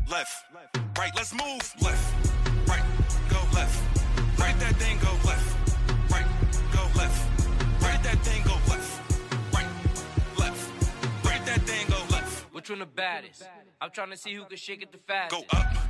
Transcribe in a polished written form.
left, right, let's move. Left, right, go left. Right, that thing go left, right, go left. Right, that thing go left, right, left. Right, that thing go left. Which one the baddest? I'm trying to see who can shake it the fastest. Go up.